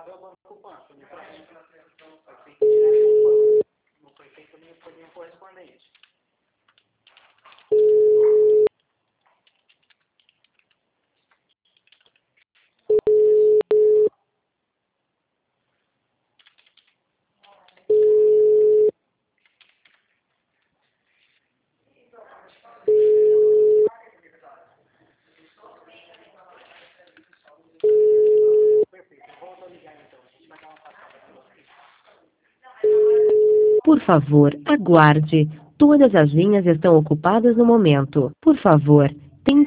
Por favor, aguarde. Todas as linhas estão ocupadas no momento. Por favor,